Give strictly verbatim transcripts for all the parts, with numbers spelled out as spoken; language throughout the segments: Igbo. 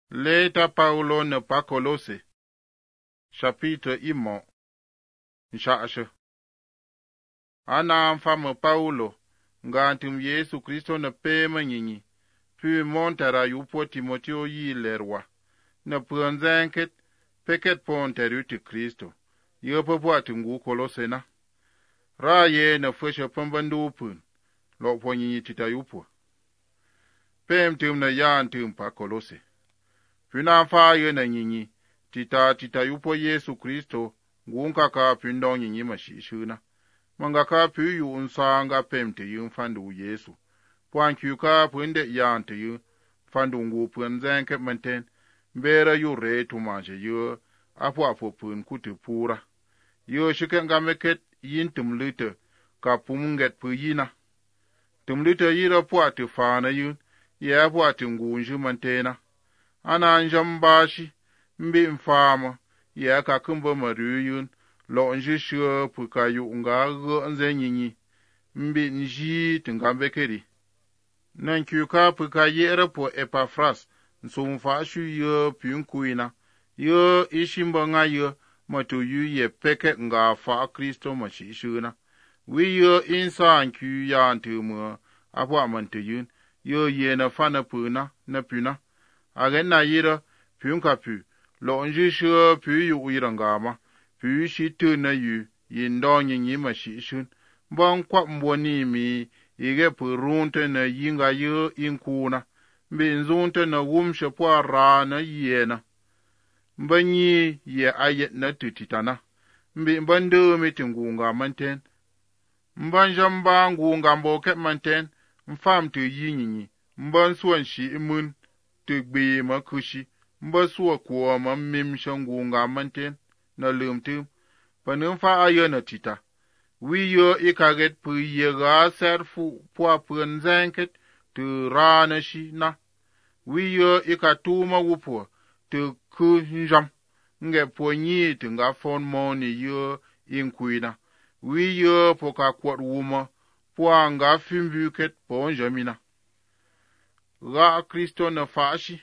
Leta Paulo ne pa Kolose, chapitre imo, nshashe. Ana mfama Paulo, nga antum Yesu Kristo ne pema nyinyi, pu montera yupo Timoteo yi lerwa, ne pranzenket, peket ponteru ti Kristo, yopo po atungu Kolose na. Raye ne fweshe pambandu pun, lopo nyinyi tita yupo. Pem tum ne ya antum pa Kolose. Puna faye na nyinyi, tita tita yupo Yesu Kristo, ngunka ka pindong nyinyi mashishuna. Manga ka piyu unsanga pemte yu mfandu Yesu. Puanku ka punde yante yu, fandu ngu punzenke menten, mbera yu re tumaje yu, apu apu pun kutu pura. Yu shikenga meket yin tumlite, ka pumunget puyina. Tumlite yira puati fana yu, ye puati ngunju mantena. Ana njambashi, mbi mfama, ye ka kumba maruyun, lo nji shue puka yu nga ge nze nyinyi, mbi nji tungambekeri. Nankyu ka puka yere po Epafras, nsumfa shu ye piunkuina, ye ishimba nga ye, matu yu ye peke nga fa Kristo mashishuna. Wi ye insa ankyu ya antumu, apu amante yun, ye ye na fana puna, na puna. Agen na yira, piunka pu, lo nji shue pu yu uirangama, pu shi tu na yu, yindo nyinyi mashishun, bang kwa mboni mi, ige pu runte na yinga yu inkuna, mbi nzunte na wumshe pwa ra na yena. Mbanyi ye ayet na tutitana, mbi mbande mitingunga manten. Mbanjamba ngunga mboke manten, mfam tu yinyinyi, mbansuan shi imun, tu gbe ma kushi, mba suwa kuwa ma mim shangunga manten, na lumtum, panim fa ayo na tita. Wi yo ikaget pu ye ga serfu pwa pun zenket, tu rana shi na. Wi yo ikatuma wupo, tu ku njam, nge po nyi tu nga fon moni yo inkuina. Wi yo po ka kwat wuma, pwa nga fimbuket po njamina. Ga Kristo na fashi.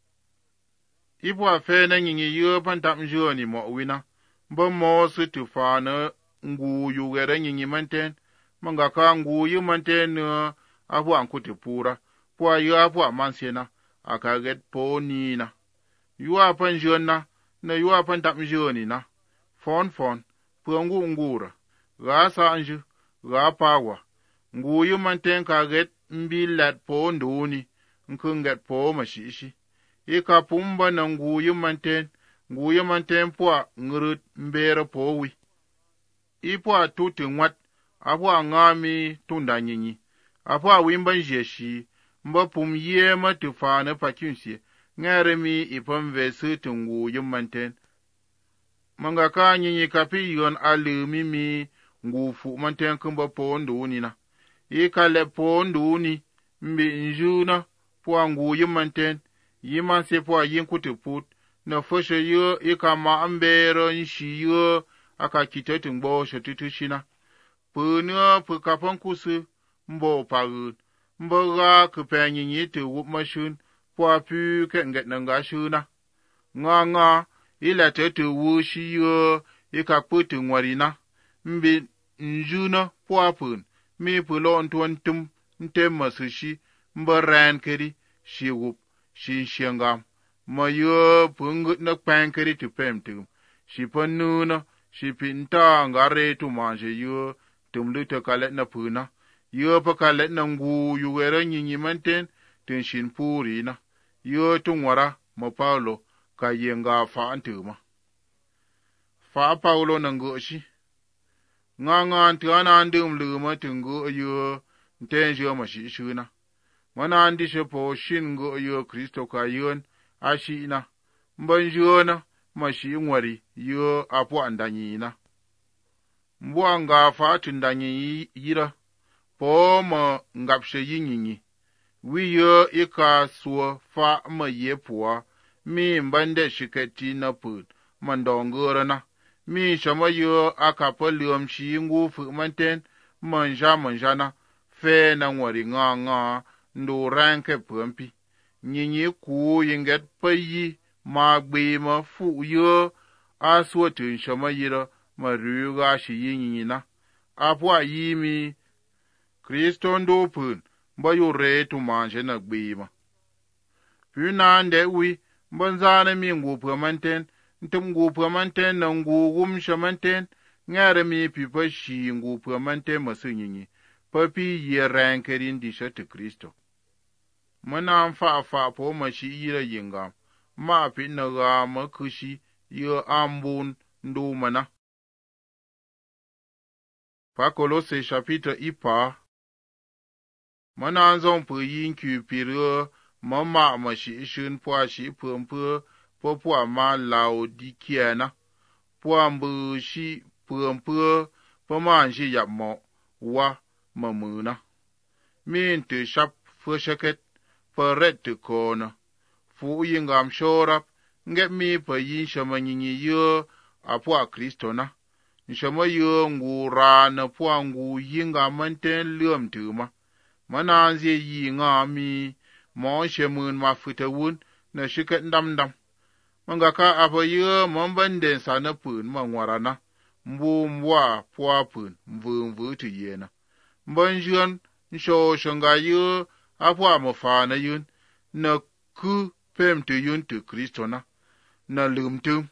Ipo afe na nyinyi yo pantap njoni mo wina. Mba mo su tufa na ngu yu wera nyinyi manten. Manga ka ngu yu manten na apu ankuti pura. Pwa yu apu amansena. Akaget po nina. Yu apan njona na yu apan tap njoni na. Fon fon. Pwa ngu ngura. Ga sa anju. Ga pawa. Ngu yu manten kaget mbi let po ndoni. Nkunget po mashishi. Ika pumba na nguyu manten, nguyu manten pwa ngurut mbera powi. Ipwa tuti ngwat, apwa ngami tunda nyinyi. Apwa wimba njeshi, mba pum ye matufane pakyunsi, ngaremi ipamvesi tu nguyu manten. Mangaka nyinyi kapi yon alumimi ngufu manten kumba po nduni na. Ika le po nduni, mbi njuna, pwa nguyu manten, yiman se po yin kuti put, na foshe yo ika ma ambero nshi yo aka kitetu mbo shotutu shina. Puna pukapan kusu mbo pagud, mbo ga kupenyi nyitu wupmashun, po apu ke nget nanga shuna. Nga nga, ila tetu wushi yo ika putu ngwarina, mbi njuna po apun, mi pulo ntuantum ntema sushi, mbo ran keri, shi wup. Shi shengam, ma yo pungut na pankeri tu pemtum, shi panuna, shi pinta ngare tu manje yo, tumluta kalet na puna, yo pa kalet na ngu yu wera nyinyi manten, tun shin puri na, yo tungwara, ma Paulo, ka yenga fa antuma. Fa Paulo na ngoshi, nga nga antuana andum luma tungu yo, ntenjo mashishuna. Mana andishe po shingo yo Kristo ka yon ashina. Mbanjona mashi ngwari yo apu andanyina. Mbwa nga fatu ndanyi yira. Po ma ngapshe yinyinyi. Wi yo ika suwa fa ma yepua. Mi mbande shiketi na put. Mandongora na. Mi shama yo akapa liom shi ngufu manten. Manja manjana. Fe na ngwari nga nga. Ndo ranke pumpi. nyinyi ku yinget pe yi ma gbe ma fu ye a suo tin shama yira ma ru ga shi yi nyinyi na apwa yi mi Kristo ndo pun ba yo re tu manje na gbe ma pu na nde wi banzana mi ngu pu manten ntum ngu pu manten na ngu gum shamanten ngare mi pi pa shi ngu pu manten ma su nyinyi pa pi ye ran kerin di sha tu Kristo mana fa fa po ma shi yira yinga ma pi na ga ma kushi ye ambun ndo mana pa Kolose chapitre ipa mana zon pu yin ku pire ma ma ma shi shin po shi pum pu po po ma Laodikia na po ambu shi pum pu po ma shi ya mo wa ma mu na min te shap fu shaket po ret te ko na fu yingam shorap nge mi po yin shama nyinyi ye apo Kristo na shama ye ngu ra na po ngu yinga manten lum tu ma mana ze yi nga mi mo shemun ma futa wun na shikat ndam ndam manga ka apo ye mon banden sa na pun ma ngwara na mbu mwa po pun mvu mvu tu ye na bonjon nsho shonga ye apo mo fa na yun na ku pem tu yun tu Kristo na na lum tu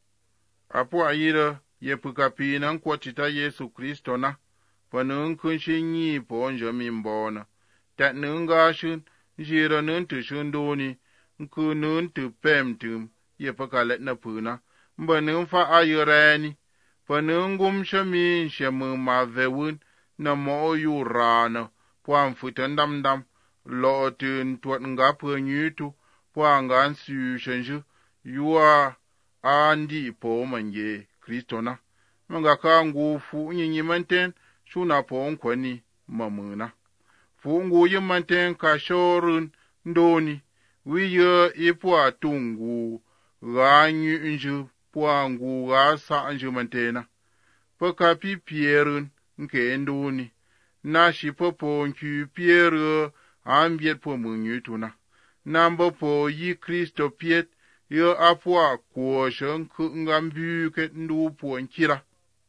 apo ayira ye pukapi na kwatita Yesu Kristo na panun kun shinyi po njo mi mbona ta nunga shun jira nun tu shun doni nku nun tu pem tu ye pakalet na puna mbanun fa ayirani panun gum shami shemu ma vewun na mo yu rana pwan futan dam dam lo tun twat nga pu nyutu pwan gan su shenju yuwa andi po manje Kristo na manga ka ngu fu nyinyi manten shuna po nkwani mamuna fu ngu yimanten ka shorun ndoni wiye ipo atungu ganyu nju po ngu ga sa nju mantena paka pi pierun nke ndoni na shi popo nku pieru ambiet po munyutu na namba po yi Kristo piet ye apwa ko shen ku ngambu ke ndu po nkira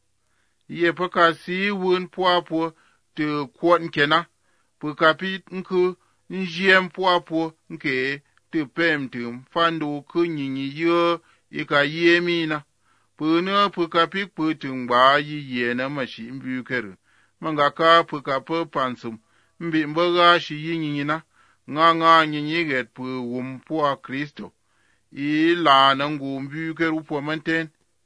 ye paka si wun po po te kwon kena paka pi nku njiem po po nke te pem tum fandu ku nyinyi ye ika yemi na puna paka pi putung ba yi ye na mashi mbu keru manga ka paka po pansum mbi mbaga shi nyinyi na nga nga nyinyi get pu wum po Kristo i la na ngu mbu keru po manten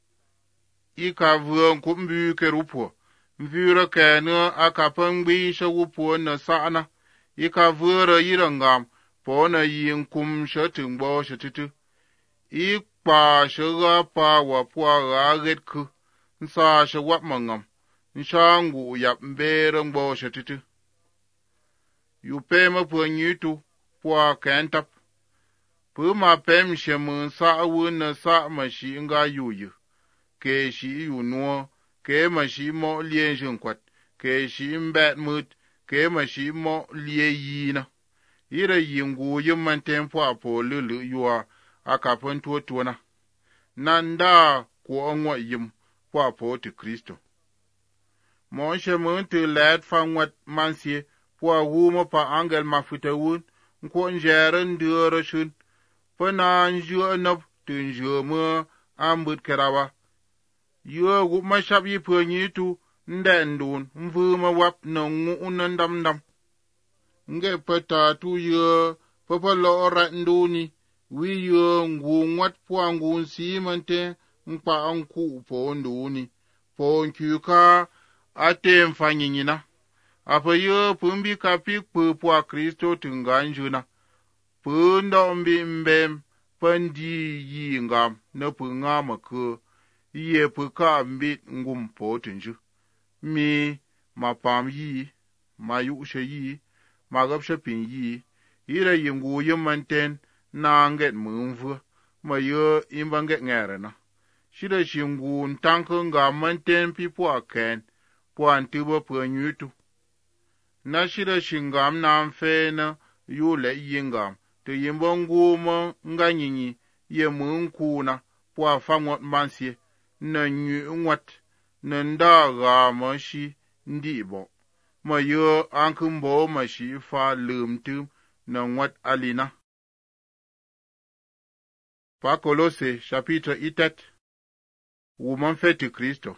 i ka vuon ku mbu keru po mvura kena aka pangbi shawu po na sana i ka vura yirangam po na yin kum shatin bo shatitu i pa shaga pa wa po ga get ku nsa shawap mangam nshangu yap mbere mbo shatitu yu pema po nyutu po kentap pu ma pem shemun sa wun na sa ma shi nga yuyu ke shi yu nuo ke ma shi mo lien jin kwat ke shi mbet mut ke ma shi mo lie yi na ira yingu yimman tempo apo lulu yuwa akapon tuo tuo na nanda ko onwa yim po apo ti Kristo mo shemun te let fangwat mansie po wuma pa angel mafutawun nko njeren duro shun pana njo nop tunjo mo ambut kerawa yo gu mashab yi ponyitu ndendun mvuma wap na ngu ndam ndam nge pata tu yo papa lo ora nduni wi yo ngu nwat po ngu si mante mpa anku po nduni po nkyuka ate mfanyinyina apa yo pumbi kapi pu po Kristo tunganjuna punda mbi mbem pandi yi ngam na pu ngama ko ye pu ka mbi ngum po tunju mi mapam yi mayusha yi magapsha pin yi ira yingu yimanten na nget mumvu mayo imbanget ngere na shida shingu ntanko nga manten pipo aken po antibo po nyutu na shida shingam na mfe na yule yingam te yimbo ngumo nga nyinyi ye mun kuna po fa ngot mansie na nyu nwat na nda ga ma shi ndi bo ma yo ankumbo ma shi fa lumtum na nwat alina. Pa Kolose chapitre itet woman feti Kristo.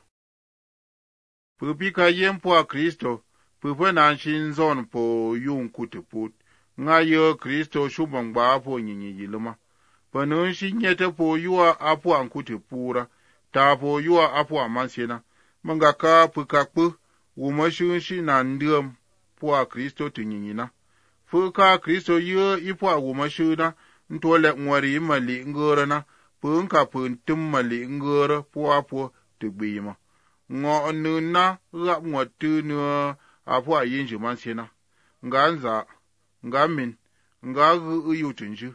Pupika yempo a Kristo pupa na shinzon po yung kutuput nga yo Kristo shubang ba po nyinyi yiluma. Panun shinyete po yuwa apo an kutupura ta po yuwa apo amansena mangaka pukakpu wuma shun shi na ndiyam po a Kristo tunyinyina. Fuka Kristo yo ipo a wuma shuna ntole nwari mali ngorana punka puntum mali ngora po apo tugbima. Ngo nuna rap ngwatu nua apo a yinju mansena. Nga nza, nga min, nga gu uyutunju.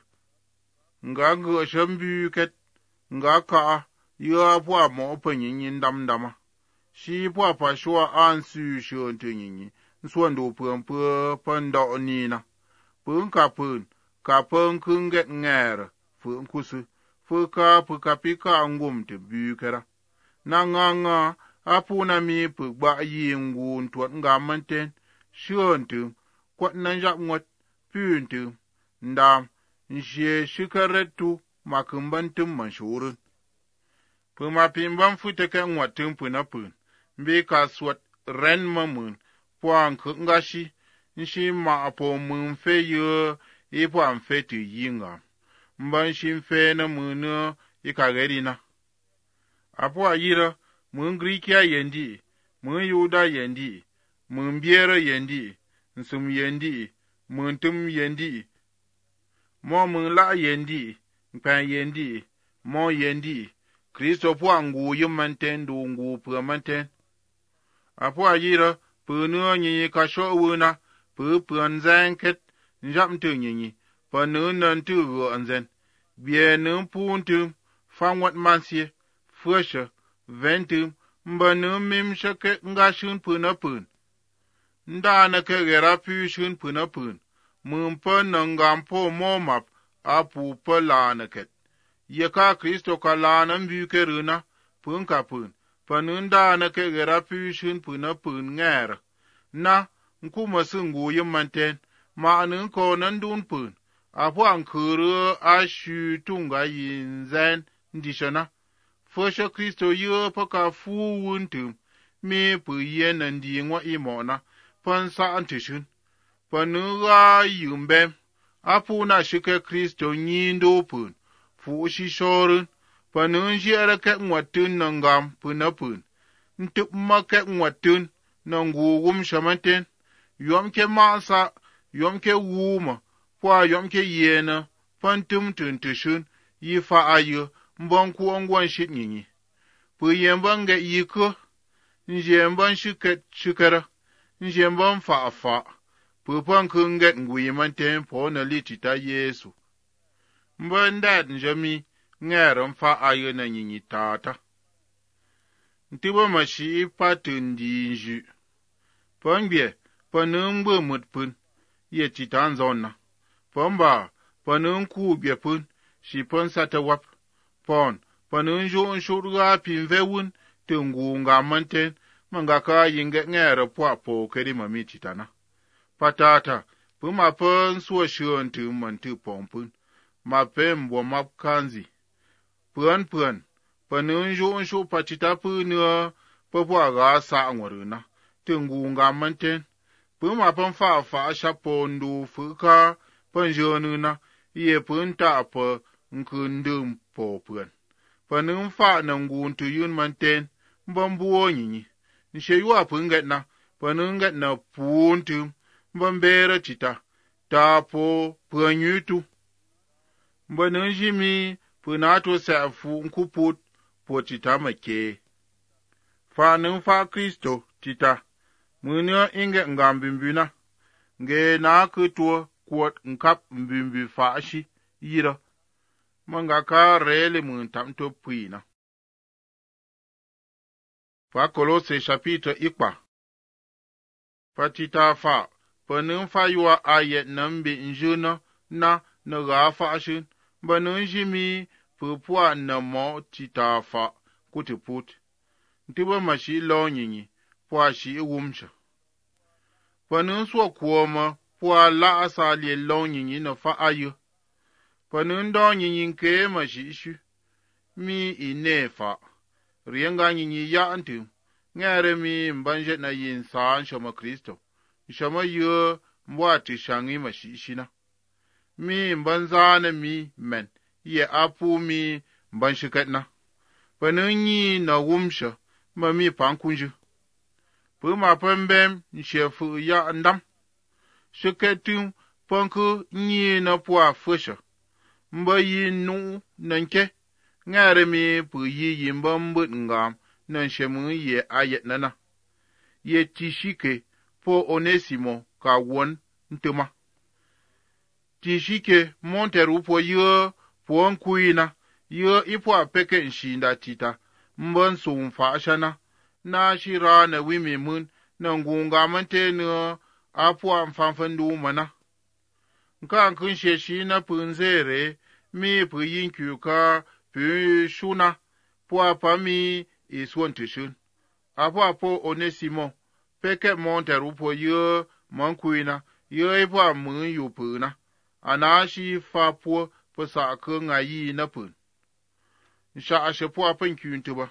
Nga gu shambu ket, nga ka yo apo a mo opa nyinyi ndam ndama. Shi po a pashwa ansu shontu nyinyi, nswando pumpu panda nina. Punka pun, ka pun kunget ngere, fun kusu, fuka puka pika ngum te bukera. Na nga nga, apu na mi pugba yingu ntwat nga manten, shiontu, kwat nanjap ngot, puntu, ndam, nshe shikaretu, makumbantum manshurun. Puma pimban futeke ngwatum puna pun, mbi kaswat ren mamun, puan kungashi, nshi ma apo mun fe yo, ipo am fe tu yinga. Mban shin fe na munu, ikagerina. Apo a yira, mun Grikia yendi, mun Yuda yendi, mun Biera yendi, nsum yendi, mun tum yendi, mo mun la yendi, mpan yendi, mo yendi, Kristo po angu yumanten du ngu pua manten. Apo a yira, pu nuo nyinyi kasho wuna, pu pu anzen ket, njam tu nyinyi, pa nu nan tu gu anzen, bie nu pun tum, fangwat mansie, fweshe, ventum, mba nu mim shake nga shun puna pun. Nda na ke gera pu shun puna pun, mumpa nangam po momap, apu pa la na ket. Yeka Kristo ka la na mbuke runa, pun ka pun, pa nu nda na ke gera pu shun puna pun ngere. Na, nkuma sungu yumanten, ma anu ko nandun pun, apu ankuru ashu tunga yinzen ndishana. Fosha Kristo yo paka fu wuntum, me pu yen ndi ngwa imona, pan sa antishun. Panuga yumbem, apu na shike Kristo nyindo pun, fu shi shorun, panunji era ke ngwatun nangam punapun. Ntup ma ke ngwatun, nangu wum shamanten, yom ke maasa, yom ke wuma, pwa yom ke yena, pantum tuntishun, yifa ayo, mbon ku ongwan shit nyinyi. Pu yemban ge yiko, njemban shiket shikara, njemban fa fa, pu pan kunget nguyimanten po na litita Yesu. Mban dat njami, ngeram fa ayo na nyinyi tata. Ntiba mashi patun dinju. Pangbe, panumbu mutpun, ye titan zonna. Pamba, panun ku biepun, shi pon sata wap. Pon, panun jo nshurga pinvewun, tungu nga manten, mangaka yinge ngere po po keri mami titana. Patata, puma pon suwa shion tu mantu pompun, ma pembo map kanzi. Puan puan, panun jo nshu patita punua, papua ga sa ngwaruna, tungu nga manten. Puma pon fa fa shapondu fuka, panjonuna, iye punta apa nkundum po puan. Panun fa nanguntu yun manten, mbambuo nyinyi. Nsheyua punget na, panunget na puntum, mbambera tita, tapo puanyutu. Mbanunjimi punato safu nkuput, po tita make. Fa nunfa Kristo, tita, munyo inge ngambimbina, nge na kutua kuat nkap mbimbi faashi, yira. Mangaka rele muntamto puina. Fa Kolose chapitre ikpa. Fa tita fa, panun fa yua ayet nambi njuna na ne ga fa shin banun jimi pupwa na mo tita fa kutiput tiba mashi lo nyinyi pwa shi wumsha panun so kuoma pwa la asali lo nyinyi na fa ayu panun do nyinyi ke mashi shu mi inefa rienga nyinyi ya antu ngere mi mbanje na yin sa shoma Kristo shoma yo mwati shangi mashi shina mi mbanza na mi men ye apu mi mbanshikatna panun yi na wumsha ma mi pankunju puma pembem nshefu ya ndam shiketu panku nyi na pwa fusha mba yi nu nanke ngare mi pu yi yimba mbut ngam nan shemu ye ayet nana ye tishike po Onesimo ka won ntuma tishike monteru po yo po nkuina yo ipo apeke nshinda tita mban sumfa ashana na shira na wimi mun na ngunga mante no apo amfanfandu mana nka nkun sheshi na punzere mi pu yinkyu ka pu shuna po apami iswontishun apo apo Onesimo peke monteru po yo mankuina yo ipo amun yupuna anashi fa po po sa ke ngayi na pun nsha ashe po apen kyuntuba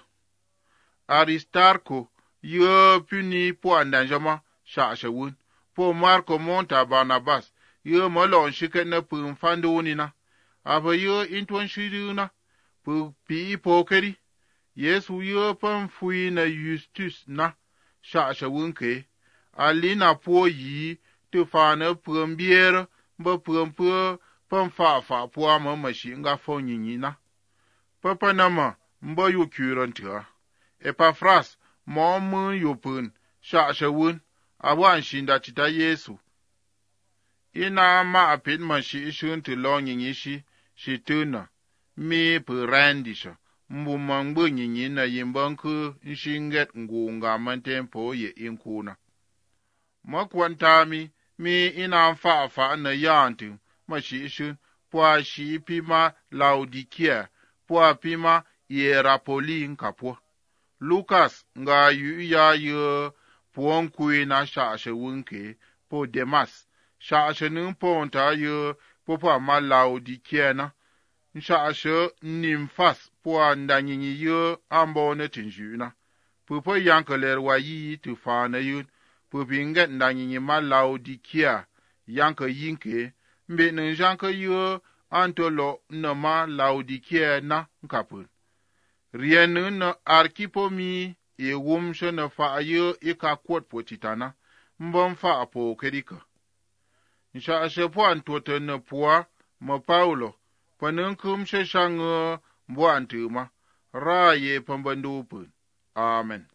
Aristarko yo puni po andanjama sha ashe wun po Marko monta Barnabas yo molon shike na pun fandoni na aba yo intwan shiruna pu pi po keri Yesu yo pan fui na Justus na sha ashe wun ke alina po yi tu fa na pumbier ba pumpu pan fa fa po ama mashi nga fo nyinyi na papa nama mba yu kyurantia Epafras mo mun yupun sha shawun awan shinda tita Yesu ina ma apin mashi ishun ti lo nyinyi shi shi tuna mi purandisha mbu mangbu nyinyi na yimbanku nshinget ngunga mantempo ye inkuna makwantami mi ina fa fa na yantu mashi ishun pwa shi pima Laodikia pwa pima Hierapoli nkapwa Lucas nga yu ya yu puon kui na sha ashe wunke po Demas sha ashe nun ponta yu po pa ma Laodikia na sha ashe Nimfas po ndanyinyi yu ambo ne tinju na po po yankeler wa yi tu fa na yu po binget ndanyinyi ma Laodikia yanke yinke mbe njanke yu antolo na ma Laodikia na nkapun rienu na Arkipomi e wumshe na fa ayo ika kwot potitana mbon fa apo kerika nsha ashe po antote na puwa ma Paulo panunkum she shang mbo antuma ra ye pambandu pun amen.